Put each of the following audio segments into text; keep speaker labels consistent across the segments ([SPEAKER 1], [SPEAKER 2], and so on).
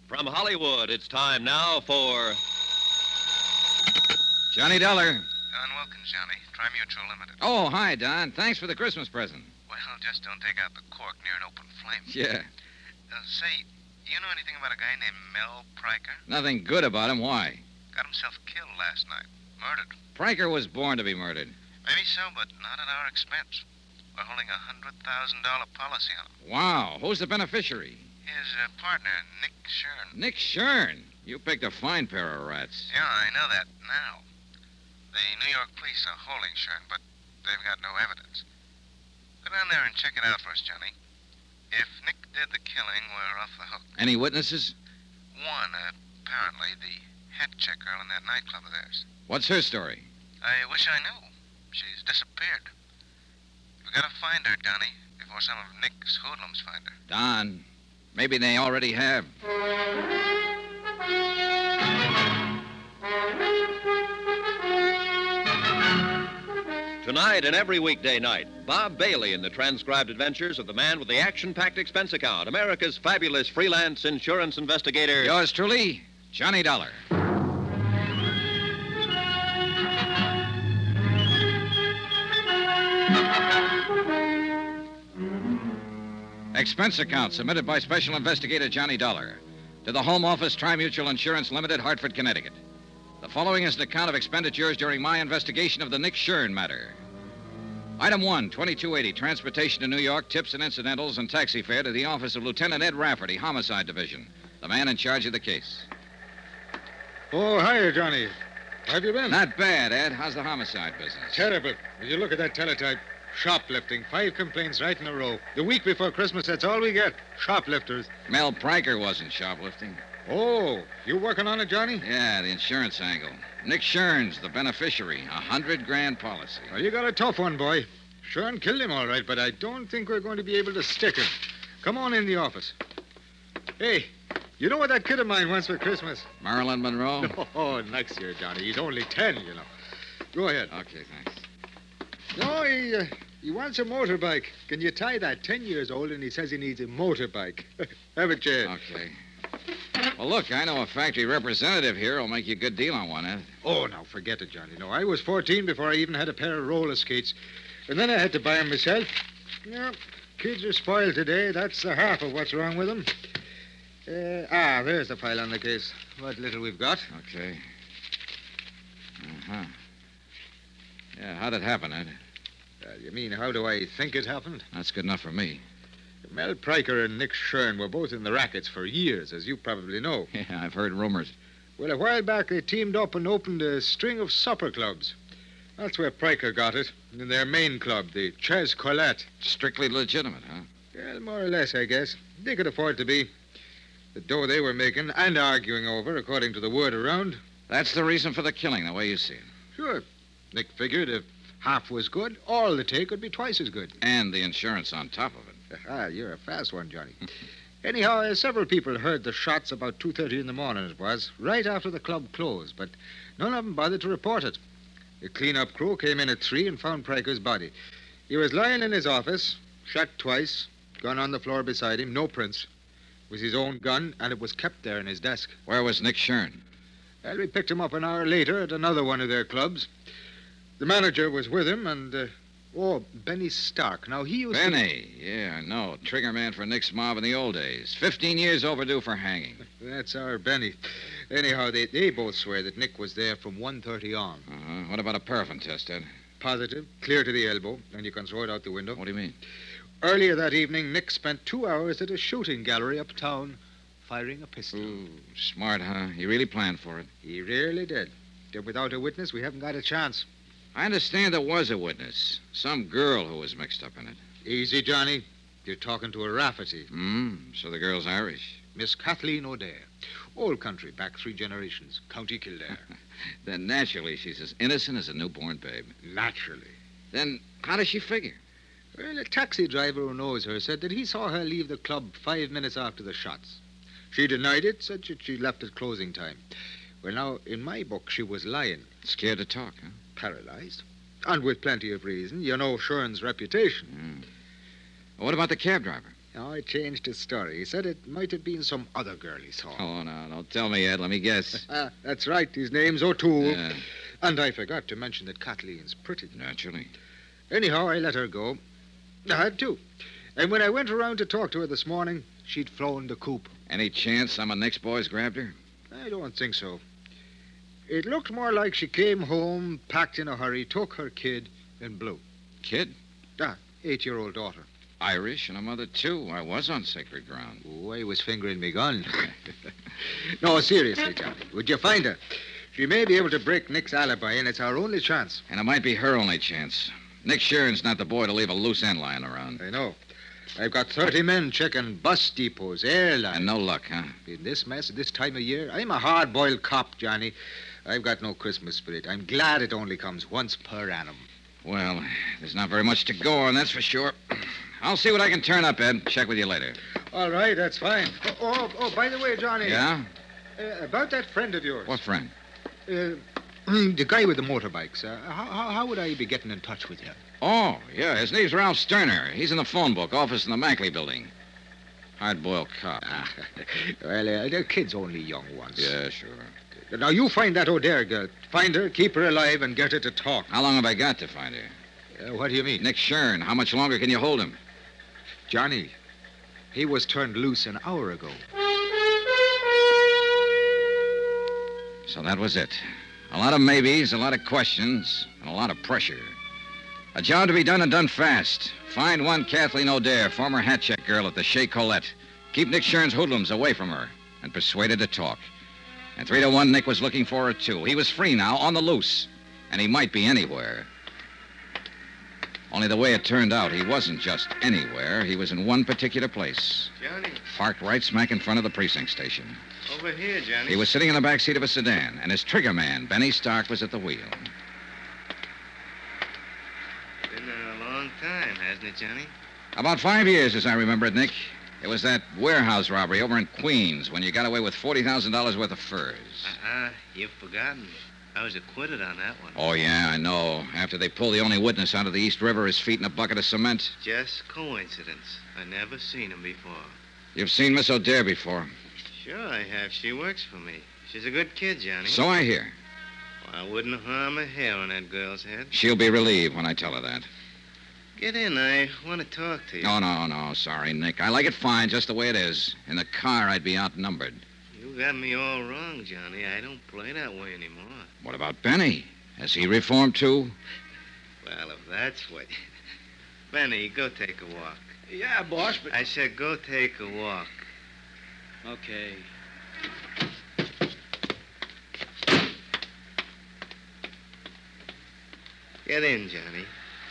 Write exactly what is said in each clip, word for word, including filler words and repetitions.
[SPEAKER 1] From Hollywood, it's time now for...
[SPEAKER 2] Johnny Dollar.
[SPEAKER 3] Don Wilkins, Johnny. Tri-Mutual Limited.
[SPEAKER 2] Oh, hi, Don. Thanks for the Christmas present.
[SPEAKER 3] Well, just don't take out the cork near an open flame.
[SPEAKER 2] Yeah.
[SPEAKER 3] Uh, say, you know anything about a guy named Mel Pryker?
[SPEAKER 2] Nothing good about him. Why?
[SPEAKER 3] Got himself killed last night. Murdered.
[SPEAKER 2] Pryker was born to be murdered.
[SPEAKER 3] Maybe so, but not at our expense. We're holding a one hundred thousand dollars policy on him.
[SPEAKER 2] Wow. Who's the beneficiary?
[SPEAKER 3] His uh, partner, Nick Shern.
[SPEAKER 2] Nick Shern. You picked a fine pair of rats.
[SPEAKER 3] Yeah, I know that now. The New York police are holding Shern, but they've got no evidence. Go down there and check it out for us, Johnny. If Nick did the killing, we're off the hook.
[SPEAKER 2] Any witnesses?
[SPEAKER 3] One, uh, apparently, the hat check girl in that nightclub of theirs.
[SPEAKER 2] What's her story?
[SPEAKER 3] I wish I knew. She's disappeared. We've got to find her, Johnny, before some of Nick's hoodlums find her.
[SPEAKER 2] Don, maybe they already have.
[SPEAKER 1] Tonight and every weekday night, Bob Bailey in the transcribed adventures of the man with the action-packed expense account, America's fabulous freelance insurance investigator.
[SPEAKER 2] Yours truly, Johnny Dollar. Expense account submitted by Special Investigator Johnny Dollar to the Home Office, Tri-Mutual Insurance Limited, Hartford, Connecticut. The following is an account of expenditures during my investigation of the Nick Shern matter. Item one, twenty-two eighty, transportation to New York, tips and incidentals, and taxi fare to the office of Lieutenant Ed Rafferty, Homicide Division, the man in charge of the case.
[SPEAKER 4] Oh, hiya, Johnny. How have you been?
[SPEAKER 2] Not bad, Ed. How's the homicide business?
[SPEAKER 4] Terrible. Did you look at that teletype? Shoplifting. Five complaints right in a row. The week before Christmas, that's all we get. Shoplifters.
[SPEAKER 2] Mel Pryker wasn't shoplifting.
[SPEAKER 4] Oh, you working on it, Johnny?
[SPEAKER 2] Yeah, the insurance angle. Nick Shern's the beneficiary. A hundred grand policy.
[SPEAKER 4] Well, you got a tough one, boy. Shern killed him all right, but I don't think we're going to be able to stick him. Come on in the office. Hey, you know what that kid of mine wants for Christmas?
[SPEAKER 2] Marilyn Monroe?
[SPEAKER 4] Oh, next year, Johnny. He's only ten, you know. Go ahead.
[SPEAKER 2] Okay, thanks.
[SPEAKER 4] No, he, uh, he wants a motorbike. Can you tie that? Ten years old, and he says he needs a motorbike. Have a chair.
[SPEAKER 2] Okay. Well, look, I know a factory representative here who'll make you a good deal on one, Ed.
[SPEAKER 4] Oh, now, forget it, Johnny. No, I was fourteen before I even had a pair of roller skates. And then I had to buy them myself. Yeah, kids are spoiled today. That's the half of what's wrong with them. Uh, ah, there's the file on the case. What little we've got.
[SPEAKER 2] Okay. Uh-huh. Yeah, how'd it happen, Ed?
[SPEAKER 4] Uh, you mean, how do I think it happened?
[SPEAKER 2] That's good enough for me.
[SPEAKER 4] Mel Pryker and Nick Shern were both in the rackets for years, as you probably know.
[SPEAKER 2] Yeah, I've heard rumors.
[SPEAKER 4] Well, a while back, they teamed up and opened a string of supper clubs. That's where Pryker got it, in their main club, the Ches Colette.
[SPEAKER 2] Strictly legitimate, huh?
[SPEAKER 4] Well, more or less, I guess. They could afford to be. The dough they were making and arguing over, according to the word around.
[SPEAKER 2] That's the reason for the killing, the way you see it.
[SPEAKER 4] Sure. Nick figured if half was good, all the take would be twice as good.
[SPEAKER 2] And the insurance on top of it.
[SPEAKER 4] Ah, you're a fast one, Johnny. Anyhow, uh, several people heard the shots about two thirty in the morning, it was, right after the club closed, but none of them bothered to report it. The clean-up crew came in at three and found Pryker's body. He was lying in his office, shot twice, gun on the floor beside him, no prints. It was his own gun, and it was kept there in his desk.
[SPEAKER 2] Where was Nick Shern?
[SPEAKER 4] Well, we picked him up an hour later at another one of their clubs. The manager was with him, and... Uh, Oh, Benny Stark. Now, he used
[SPEAKER 2] Benny, to... yeah, I know. Trigger man for Nick's mob in the old days. Fifteen years overdue for hanging.
[SPEAKER 4] That's our Benny. Anyhow, they, they both swear that Nick was there from one thirty on.
[SPEAKER 2] Uh-huh. What about a paraffin test, Ed?
[SPEAKER 4] Positive, clear to the elbow, and you can throw it out the window.
[SPEAKER 2] What do you mean?
[SPEAKER 4] Earlier that evening, Nick spent two hours at a shooting gallery uptown firing a pistol.
[SPEAKER 2] Ooh, smart, huh? He really planned for it.
[SPEAKER 4] He really did. Yet without a witness, we haven't got a chance.
[SPEAKER 2] I understand there was a witness. Some girl who was mixed up in it.
[SPEAKER 4] Easy, Johnny. You're talking to a Rafferty.
[SPEAKER 2] Hmm, so the girl's Irish.
[SPEAKER 4] Miss Kathleen O'Dare. Old country, back three generations. County Kildare.
[SPEAKER 2] Then naturally she's as innocent as a newborn babe.
[SPEAKER 4] Naturally.
[SPEAKER 2] Then how does she figure?
[SPEAKER 4] Well, a taxi driver who knows her said that he saw her leave the club five minutes after the shots. She denied it, said that she left at closing time. Well, now, in my book, she was lying.
[SPEAKER 2] Scared to talk, huh?
[SPEAKER 4] Paralyzed. And with plenty of reason. You know Shern's reputation.
[SPEAKER 2] Mm. Well, what about the cab driver?
[SPEAKER 4] No, I changed his story. He said it might have been some other girl he saw.
[SPEAKER 2] Oh, no, don't tell me, Ed. Let me guess.
[SPEAKER 4] Ah, that's right. His name's O'Toole.
[SPEAKER 2] Yeah,
[SPEAKER 4] And I forgot to mention that Kathleen's pretty.
[SPEAKER 2] naturally.
[SPEAKER 4] Anyhow, I let her go. I had to. And when I went around to talk to her this morning, she'd flown the coop.
[SPEAKER 2] Any chance some of Nick's boys grabbed her?
[SPEAKER 4] I don't think so. It looked more like she came home, packed in a hurry, took her kid, and blew.
[SPEAKER 2] Kid?
[SPEAKER 4] Ah, eight-year-old daughter.
[SPEAKER 2] Irish and a mother, too. I was on sacred ground.
[SPEAKER 4] Oh, I was fingering me gun. No, seriously, Johnny. Would you find her? She may be able to break Nick's alibi, and it's our only chance.
[SPEAKER 2] And it might be her only chance. Nick Sheeran's not the boy to leave a loose end lying around.
[SPEAKER 4] I know. I've got thirty men checking bus depots, airlines.
[SPEAKER 2] And no luck, huh?
[SPEAKER 4] In this mess at this time of year, I'm a hard-boiled cop, Johnny. I've got no Christmas spirit. I'm glad it only comes once per annum.
[SPEAKER 2] Well, there's not very much to go on, that's for sure. I'll see what I can turn up, Ed. Check with you later.
[SPEAKER 4] All right, that's fine. Oh, oh, oh by the way, Johnny.
[SPEAKER 2] Yeah?
[SPEAKER 4] Uh, about that friend of yours.
[SPEAKER 2] What friend?
[SPEAKER 4] Uh, the guy with the motorbikes. Uh, how, how, how would I be getting in touch with you?
[SPEAKER 2] Oh, yeah, his name's Ralph Sterner. He's in the phone book office in the Mackley building. Hard-boiled cop.
[SPEAKER 4] Ah, well, uh, the kid's only young once.
[SPEAKER 2] Yeah, sure.
[SPEAKER 4] Now, you find that O'Dare girl. Find her, keep her alive, and get her to talk.
[SPEAKER 2] How long have I got to find her?
[SPEAKER 4] Uh, what do you mean?
[SPEAKER 2] Nick Sheeran, how much longer can you hold him?
[SPEAKER 4] Johnny, he was turned loose an hour ago.
[SPEAKER 2] So that was it. A lot of maybes, a lot of questions, and a lot of pressure. A job to be done and done fast. Find one Kathleen O'Dare, former hat check girl at the Chez Colette. Keep Nick Sheeran's hoodlums away from her, and persuade her to talk. And three to one, Nick was looking for her, too. He was free now, on the loose. And he might be anywhere. Only the way it turned out, he wasn't just anywhere. He was in one particular place.
[SPEAKER 3] Johnny,
[SPEAKER 2] Parked right smack in front of the precinct station.
[SPEAKER 3] over here, Johnny.
[SPEAKER 2] He was sitting in the back seat of a sedan, and his trigger man, Benny Stark, was at the wheel.
[SPEAKER 3] Been a long time, hasn't it, Johnny?
[SPEAKER 2] About five years, as I remember it, Nick. It was that warehouse robbery over in Queens when you got away with forty thousand dollars worth of furs.
[SPEAKER 3] Uh-uh, you've forgotten. I was acquitted on that one.
[SPEAKER 2] Oh, yeah, I know. After they pulled the only witness out of the East River, his feet in a bucket of cement.
[SPEAKER 3] Just coincidence. I never seen him before.
[SPEAKER 2] You've seen Miss O'Dare before.
[SPEAKER 3] Sure I have. She works for me. She's a good kid, Johnny.
[SPEAKER 2] So I hear.
[SPEAKER 3] Well, I wouldn't harm a hair on that girl's head.
[SPEAKER 2] She'll be relieved when I tell her that.
[SPEAKER 3] Get in. I want to talk to you.
[SPEAKER 2] No, no, no. Sorry, Nick. I like it fine just the way it is. In the car, I'd be outnumbered.
[SPEAKER 3] You got me all wrong, Johnny. I don't play that way anymore.
[SPEAKER 2] What about Benny? Has he reformed, too?
[SPEAKER 3] Well, if that's what... Benny, go take a walk.
[SPEAKER 5] Yeah, boss, but...
[SPEAKER 3] I said go take a walk.
[SPEAKER 5] Okay.
[SPEAKER 3] Get in, Johnny.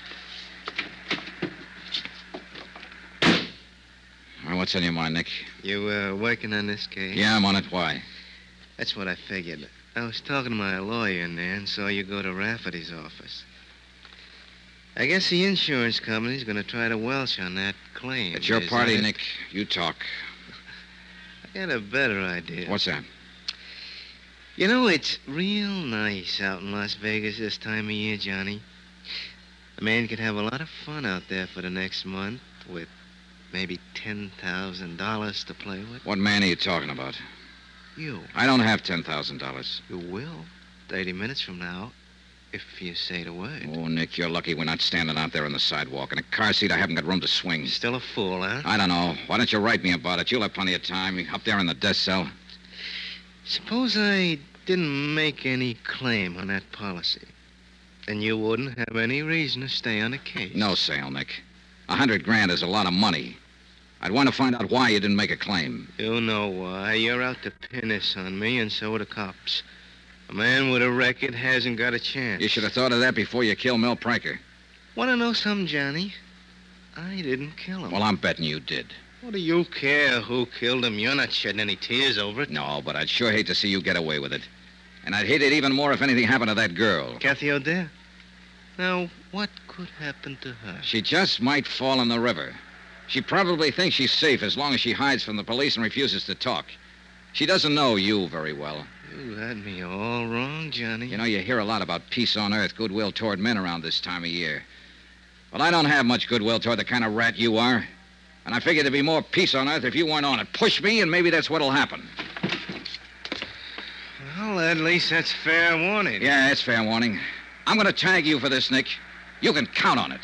[SPEAKER 2] Well, what's on your mind, Nick?
[SPEAKER 3] You, uh, working on this case?
[SPEAKER 2] Yeah, I'm on it. Why?
[SPEAKER 3] That's what I figured. I was talking to my lawyer in there and saw you go to Rafferty's office. I guess the insurance company's going to try to welch on that claim.
[SPEAKER 2] It's your
[SPEAKER 3] Is
[SPEAKER 2] party,
[SPEAKER 3] that it?
[SPEAKER 2] Nick. You talk.
[SPEAKER 3] I got a better idea.
[SPEAKER 2] What's that?
[SPEAKER 3] You know, it's real nice out in Las Vegas this time of year, Johnny. A man could have a lot of fun out there for the next month with maybe ten thousand dollars to play with.
[SPEAKER 2] What man are you talking about?
[SPEAKER 3] You.
[SPEAKER 2] I don't have ten thousand dollars.
[SPEAKER 3] You will. Thirty minutes from now, if you say the word.
[SPEAKER 2] Oh, Nick, you're lucky we're not standing out there on the sidewalk. In a car seat, I haven't got room to swing.
[SPEAKER 3] You're still a fool, huh?
[SPEAKER 2] I don't know. Why don't you write me about it? You'll have plenty of time. Up there in the desk cell.
[SPEAKER 3] Suppose I didn't make any claim on that policy. Then you wouldn't have any reason to stay on the case.
[SPEAKER 2] No sale, Nick. A hundred grand is a lot of money. I'd want to find out why you didn't make a claim.
[SPEAKER 3] You know why. You're out to pin this on me, and so are the cops. A man with a record hasn't got a chance.
[SPEAKER 2] You should have thought of that before you killed Mel Pranker.
[SPEAKER 3] Want to know something, Johnny? I didn't kill him.
[SPEAKER 2] Well, I'm betting you did.
[SPEAKER 3] What do you care who killed him? You're not shedding any tears over it.
[SPEAKER 2] No, but I'd sure hate to see you get away with it. And I'd hate it even more if anything happened to that girl.
[SPEAKER 3] Kathy O'Dare? Now, what could happen to her?
[SPEAKER 2] She just might fall in the river. She probably thinks she's safe as long as she hides from the police and refuses to talk. She doesn't know you very well.
[SPEAKER 3] You had me all wrong, Johnny.
[SPEAKER 2] You know, you hear a lot about peace on earth, goodwill toward men around this time of year. Well, I don't have much goodwill toward the kind of rat you are. And I figured there'd be more peace on Earth if you weren't on it. Push me, and maybe that's what'll happen.
[SPEAKER 3] Well, at least that's fair warning.
[SPEAKER 2] Yeah, it's fair warning. I'm going to tag you for this, Nick. You can count on it.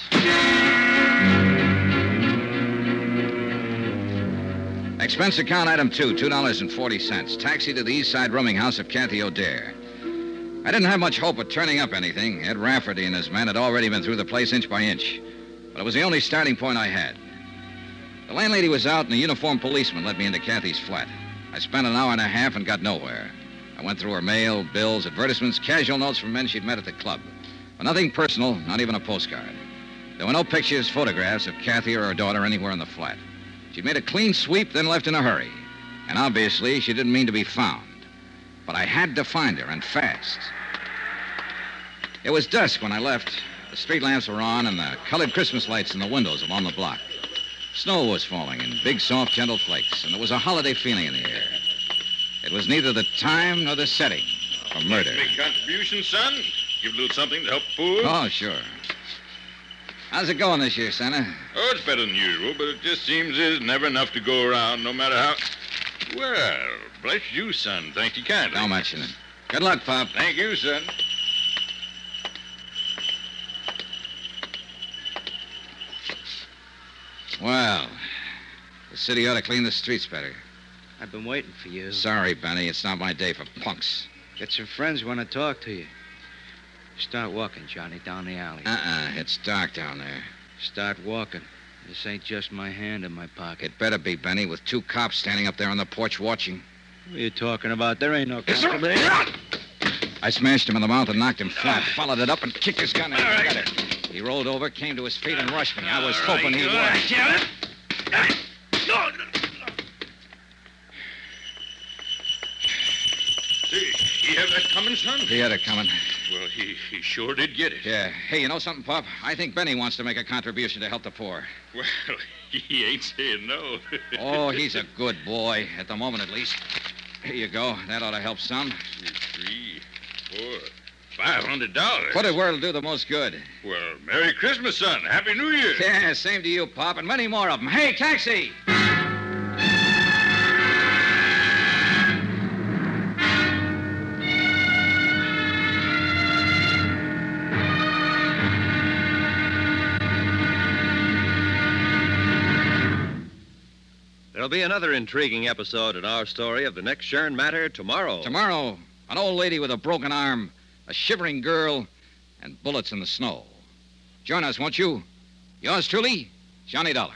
[SPEAKER 2] Expense account item two, two dollars and forty cents. Taxi to the East Side rooming house of Kathy O'Dare. I didn't have much hope of turning up anything. Ed Rafferty and his men had already been through the place inch by inch. But it was the only starting point I had. The landlady was out, and a uniformed policeman led me into Kathy's flat. I spent an hour and a half and got nowhere. I went through her mail, bills, advertisements, casual notes from men she'd met at the club. But nothing personal, not even a postcard. There were no pictures, photographs of Kathy or her daughter anywhere in the flat. She'd made a clean sweep, then left in a hurry. And obviously, she didn't mean to be found. But I had to find her, and fast. It was dusk when I left. The street lamps were on, and the colored Christmas lights in the windows along the block. Snow was falling in big, soft, gentle flakes, and there was a holiday feeling in the air. It was neither the time nor the setting for murder.
[SPEAKER 6] Big contribution, son? Give a little something to help poor?
[SPEAKER 2] Oh, sure. How's it going this year, Santa?
[SPEAKER 6] Oh, it's better than usual, but it just seems there's never enough to go around, no matter how... Well, bless you, son. Thank you kindly.
[SPEAKER 2] Don't mention it. Good luck, Pop.
[SPEAKER 6] Thank you, son.
[SPEAKER 2] Well, the city ought to clean the streets better.
[SPEAKER 5] I've been waiting for you.
[SPEAKER 2] Sorry, Benny. It's not my day for punks.
[SPEAKER 5] Get some friends want to talk to you. Start walking, Johnny, down the alley.
[SPEAKER 2] Uh-uh. It's dark down there.
[SPEAKER 5] Start walking. This ain't just my hand in my pocket.
[SPEAKER 2] It better be, Benny, with two cops standing up there on the porch watching.
[SPEAKER 5] What are you talking about? There ain't no cops.
[SPEAKER 2] I smashed him in the mouth and knocked him flat. Followed it up and kicked his gun in. I got it. He rolled over, came to his feet, and rushed me. I was hoping he would.
[SPEAKER 6] See, he had that coming, son?
[SPEAKER 2] He had it coming.
[SPEAKER 6] Well, he, he sure did get it.
[SPEAKER 2] Yeah. Hey, you know something, Pop? I think Benny wants to make a contribution to help the poor.
[SPEAKER 6] Well, he ain't saying no.
[SPEAKER 2] Oh, he's a good boy, at the moment at least. Here you go. That ought to help some.
[SPEAKER 6] Three, four, five hundred dollars.
[SPEAKER 2] Put it where it'll do the most good.
[SPEAKER 6] Well, Merry Christmas, son. Happy New Year.
[SPEAKER 2] Yeah, same to you, Pop, and many more of them. Hey, taxi!
[SPEAKER 1] There'll be another intriguing episode in our story of the Nick Shern matter tomorrow.
[SPEAKER 2] Tomorrow, an old lady with a broken arm, a shivering girl, and bullets in the snow. Join us, won't you? Yours truly, Johnny Dollar.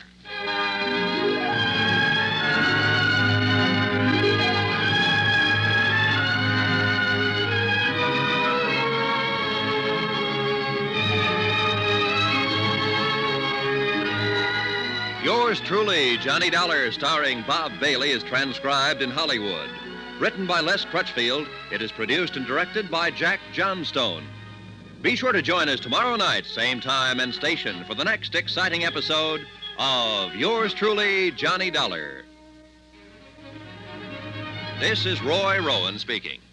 [SPEAKER 1] Yours truly, Johnny Dollar, starring Bob Bailey, is transcribed in Hollywood. Written by Les Crutchfield, it is produced and directed by Jack Johnstone. Be sure to join us tomorrow night, same time and station, for the next exciting episode of Yours truly, Johnny Dollar. This is Roy Rowan speaking.